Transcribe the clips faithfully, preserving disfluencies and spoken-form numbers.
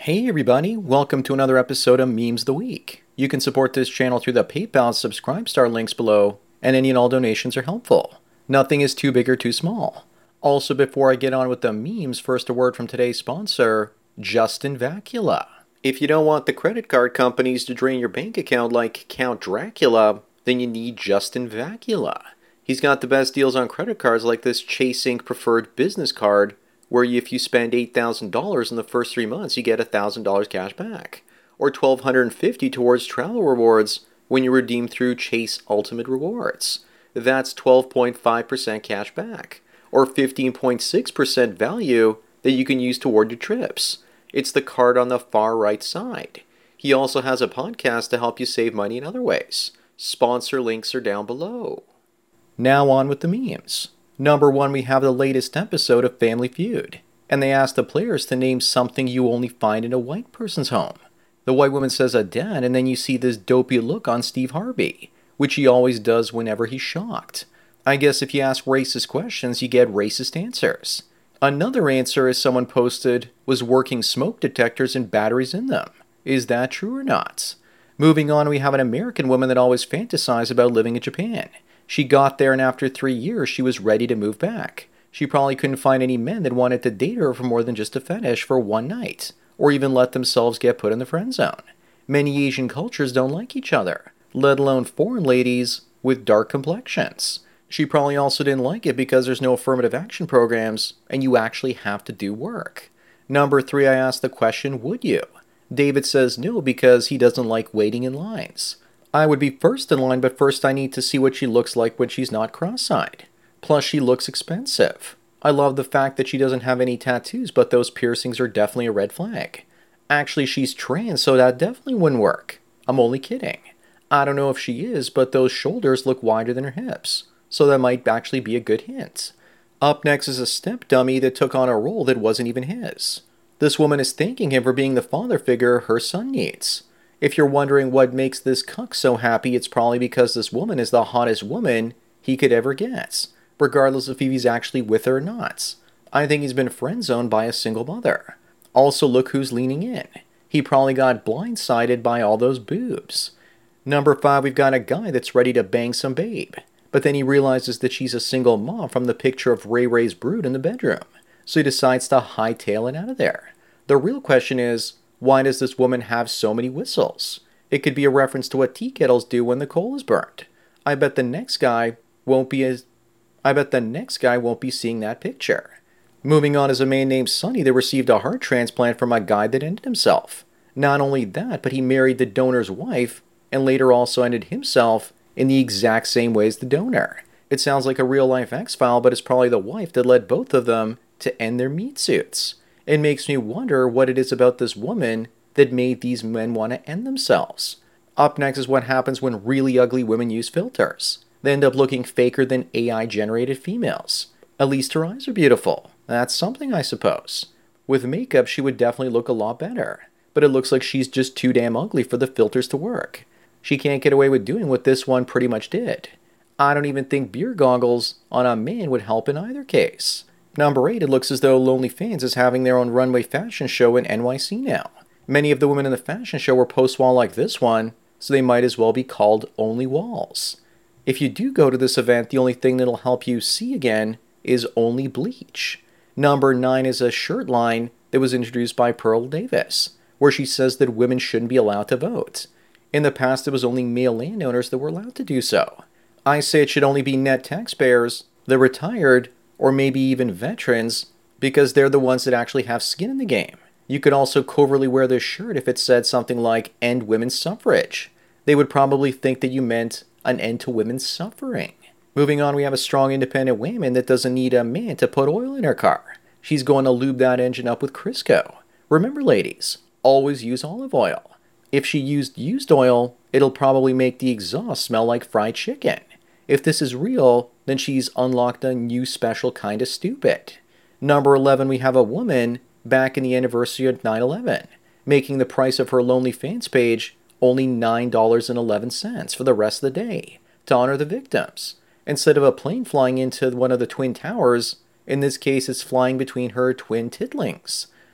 Hey everybody, welcome to another episode of Memes of the Week. You can support this channel through the PayPal Subscribe Star links below, and any and all donations are helpful. Nothing is too big or too small. Also, before I get on with the memes, first a word from today's sponsor, Justin Vacula. If you don't want the credit card companies to drain your bank account like Count Dracula, then you need Justin Vacula. He's got the best deals on credit cards like this Chase Incorporated Preferred Business Card, where if you spend eight thousand dollars in the first three months, you get one thousand dollars cash back. Or one thousand two hundred fifty dollars towards travel rewards when you redeem through Chase Ultimate Rewards. That's twelve point five percent cash back. Or fifteen point six percent value that you can use toward your trips. It's the card on the far right side. He also has a podcast to help you save money in other ways. Sponsor links are down below. Now on with the memes. Number one, we have the latest episode of Family Feud, and they ask the players to name something you only find in a white person's home. The white woman says a den, and then you see this dopey look on Steve Harvey, which he always does whenever he's shocked. I guess if you ask racist questions, you get racist answers. Another answer, as someone posted, was working smoke detectors and batteries in them. Is that true or not? Moving on, we have an American woman that always fantasized about living in Japan. She got there, and after three years, she was ready to move back. She probably couldn't find any men that wanted to date her for more than just a fetish for one night, or even let themselves get put in the friend zone. Many Asian cultures don't like each other, let alone foreign ladies with dark complexions. She probably also didn't like it because there's no affirmative action programs, and you actually have to do work. Number three, I asked the question, would you? David says no because he doesn't like waiting in lines. I would be first in line, but first I need to see what she looks like when she's not cross-eyed. Plus, she looks expensive. I love the fact that she doesn't have any tattoos, but those piercings are definitely a red flag. Actually, she's trans, so that definitely wouldn't work. I'm only kidding. I don't know if she is, but those shoulders look wider than her hips, so that might actually be a good hint. Up next is a step dummy that took on a role that wasn't even his. This woman is thanking him for being the father figure her son needs. If you're wondering what makes this cuck so happy, it's probably because this woman is the hottest woman he could ever get, regardless of if he's actually with her or not. I think he's been friend-zoned by a single mother. Also, look who's leaning in. He probably got blindsided by all those boobs. Number five, we've got a guy that's ready to bang some babe, but then he realizes that she's a single mom from the picture of Ray Ray's brood in the bedroom, so he decides to hightail it out of there. The real question is, why does this woman have so many whistles? It could be a reference to what tea kettles do when the coal is burnt. I bet the next guy won't be as I bet the next guy won't be seeing that picture. Moving on is a man named Sonny that received a heart transplant from a guy that ended himself. Not only that, but he married the donor's wife and later also ended himself in the exact same way as the donor. It sounds like a real-life X-File, but it's probably the wife that led both of them to end their meat suits. It makes me wonder what it is about this woman that made these men want to end themselves. Up next is what happens when really ugly women use filters. They end up looking faker than A I-generated females. At least her eyes are beautiful. That's something, I suppose. With makeup, she would definitely look a lot better. But it looks like she's just too damn ugly for the filters to work. She can't get away with doing what this one pretty much did. I don't even think beer goggles on a man would help in either case. Number eight, it looks as though OnlyFans is having their own runway fashion show in N Y C now. Many of the women in the fashion show were post-wall like this one, so they might as well be called Only Walls. If you do go to this event, the only thing that'll help you see again is only bleach. Number nine is a shirt line that was introduced by Pearl Davis, where she says that women shouldn't be allowed to vote. In the past, it was only male landowners that were allowed to do so. I say it should only be net taxpayers, the retired, or maybe even veterans, because they're the ones that actually have skin in the game. You could also covertly wear this shirt if it said something like, end women's suffrage. They would probably think that you meant an end to women's suffering. Moving on, we have a strong independent woman that doesn't need a man to put oil in her car. She's going to lube that engine up with Crisco. Remember, ladies, always use olive oil. If she used used oil, it'll probably make the exhaust smell like fried chicken. If this is real, then she's unlocked a new special kind of stupid. Number eleven, we have a woman back in the anniversary of nine eleven, making the price of her OnlyFans page only nine dollars and eleven cents for the rest of the day to honor the victims. Instead of a plane flying into one of the Twin Towers, in this case it's flying between her twin tiddlings.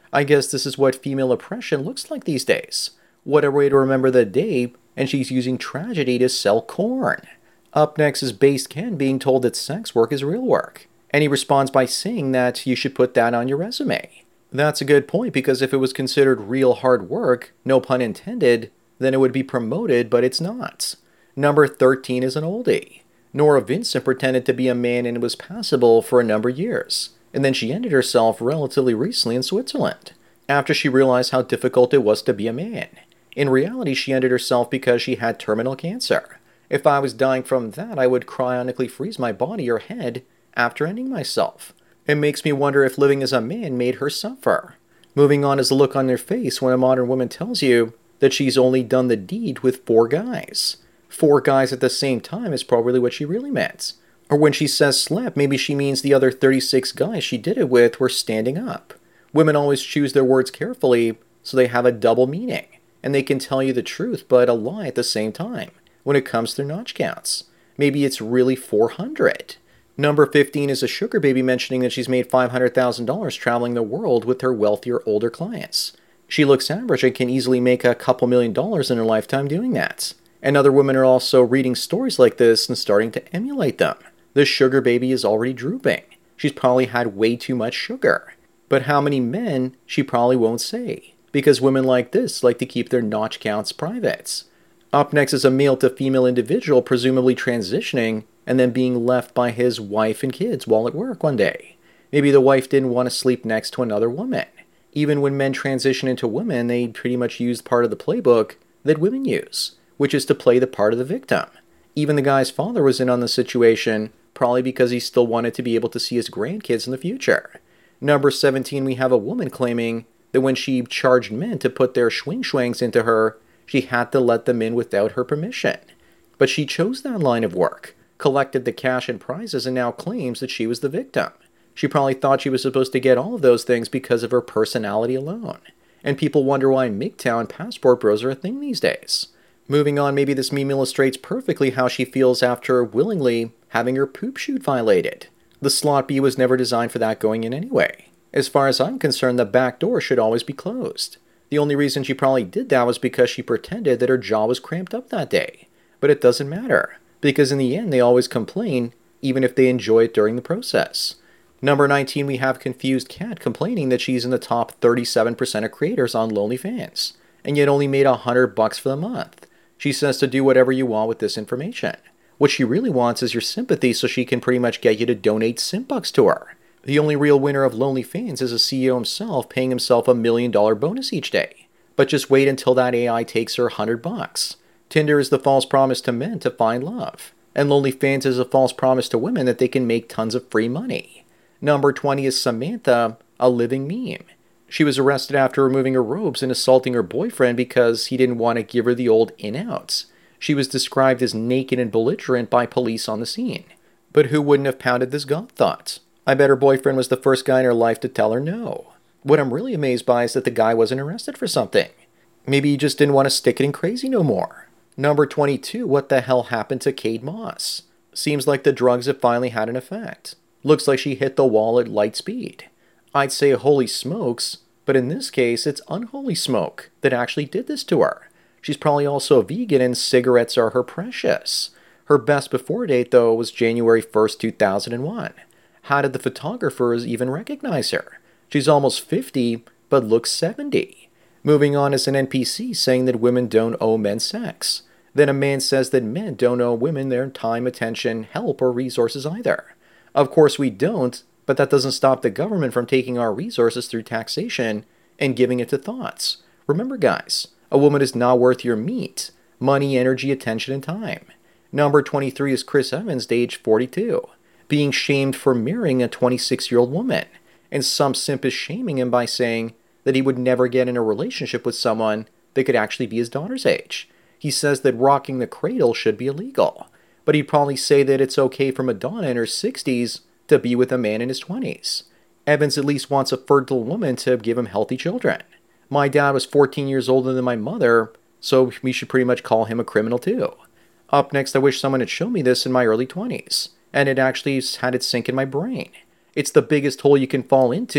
I guess this is what female oppression looks like these days. What a way to remember the day, and she's using tragedy to sell corn. Up next is Based Ken being told that sex work is real work, and he responds by saying that you should put that on your resume. That's a good point, because if it was considered real hard work, no pun intended, then it would be promoted, but it's not. Number thirteen is an oldie. Nora Vincent pretended to be a man and was passable for a number of years, and then she ended herself relatively recently in Switzerland, after she realized how difficult it was to be a man. In reality, she ended herself because she had terminal cancer. If I was dying from that, I would cryonically freeze my body or head after ending myself. It makes me wonder if living as a man made her suffer. Moving on is the look on their face when a modern woman tells you that she's only done the deed with four guys. Four guys at the same time is probably what she really meant. Or when she says slept, maybe she means the other thirty-six guys she did it with were standing up. Women always choose their words carefully so they have a double meaning, and they can tell you the truth but a lie at the same time when it comes to their notch counts. Maybe it's really four hundred. Number fifteen is a sugar baby mentioning that she's made five hundred thousand dollars traveling the world with her wealthier older clients. She looks average and can easily make a couple million dollars in her lifetime doing that. And other women are also reading stories like this and starting to emulate them. The sugar baby is already drooping. She's probably had way too much sugar. But how many men, she probably won't say, because women like this like to keep their notch counts private. Up next is a male to female individual presumably transitioning and then being left by his wife and kids while at work one day. Maybe the wife didn't want to sleep next to another woman. Even when men transition into women, they pretty much use part of the playbook that women use, which is to play the part of the victim. Even the guy's father was in on the situation, probably because he still wanted to be able to see his grandkids in the future. Number seventeen, we have a woman claiming that when she charged men to put their swing schwangs into her, she had to let them in without her permission. But she chose that line of work, collected the cash and prizes, and now claims that she was the victim. She probably thought she was supposed to get all of those things because of her personality alone. And people wonder why M G T O W and passport bros are a thing these days. Moving on, maybe this meme illustrates perfectly how she feels after willingly having her poop chute violated. The slot B was never designed for that going in anyway. As far as I'm concerned, the back door should always be closed. The only reason she probably did that was because she pretended that her jaw was cramped up that day. But it doesn't matter, because in the end they always complain, even if they enjoy it during the process. Number nineteen, we have Confused Cat complaining that she's in the top thirty-seven percent of creators on OnlyFans, and yet only made a hundred bucks for the month. She says to do whatever you want with this information. What she really wants is your sympathy so she can pretty much get you to donate simp bucks to her. The only real winner of OnlyFans is a C E O himself paying himself a million dollar bonus each day. But just wait until that A I takes her a hundred bucks. Tinder is the false promise to men to find love, and OnlyFans is a false promise to women that they can make tons of free money. Number twenty is Samantha, a living meme. She was arrested after removing her robes and assaulting her boyfriend because he didn't want to give her the old in-outs. She was described as naked and belligerent by police on the scene. But who wouldn't have pounded this god thought? I bet her boyfriend was the first guy in her life to tell her no. What I'm really amazed by is that the guy wasn't arrested for something. Maybe he just didn't want to stick it in crazy no more. Number twenty-two, what the hell happened to Kate Moss? Seems like the drugs have finally had an effect. Looks like she hit the wall at light speed. I'd say holy smokes, but in this case it's unholy smoke that actually did this to her. She's probably also a vegan and cigarettes are her precious. Her best before date though was January first, two thousand one. How did the photographers even recognize her? She's almost fifty, but looks seventy. Moving on is an N P C saying that women don't owe men sex. Then a man says that men don't owe women their time, attention, help, or resources either. Of course we don't, but that doesn't stop the government from taking our resources through taxation and giving it to thoughts. Remember guys, a woman is not worth your meat, money, energy, attention, and time. Number twenty-three is Chris Evans, age forty-two, being shamed for marrying a twenty-six-year-old woman, and some simp is shaming him by saying that he would never get in a relationship with someone that could actually be his daughter's age. He says that rocking the cradle should be illegal, but he'd probably say that it's okay for Madonna in her sixties to be with a man in his twenties. Evans at least wants a fertile woman to give him healthy children. My dad was fourteen years older than my mother, so we should pretty much call him a criminal too. Up next, I wish someone had shown me this in my early twenties, and it actually had it sink in my brain. It's the biggest hole you can fall into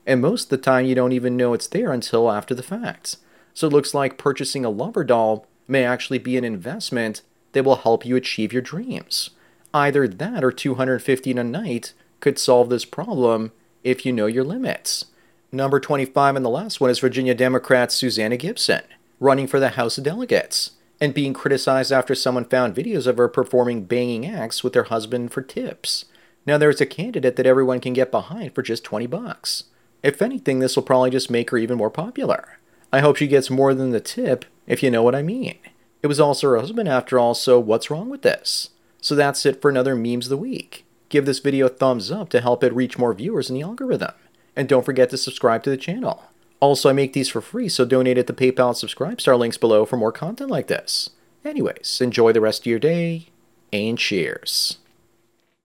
And most of the time, you don't even know it's there until after the fact. So it looks like purchasing a lover doll may actually be an investment that will help you achieve your dreams. Either that or two hundred fifty dollars a night could solve this problem if you know your limits. Number twenty-five and the last one is Virginia Democrat Susanna Gibson, running for the House of Delegates, and being criticized after someone found videos of her performing banging acts with her husband for tips. Now there's a candidate that everyone can get behind for just twenty bucks. If anything, this will probably just make her even more popular. I hope she gets more than the tip, if you know what I mean. It was also her husband after all, so what's wrong with this? So that's it for another Memes of the Week. Give this video a thumbs up to help it reach more viewers in the algorithm. And don't forget to subscribe to the channel. Also, I make these for free, so donate at the PayPal and Subscribestar links below for more content like this. Anyways, enjoy the rest of your day, and cheers.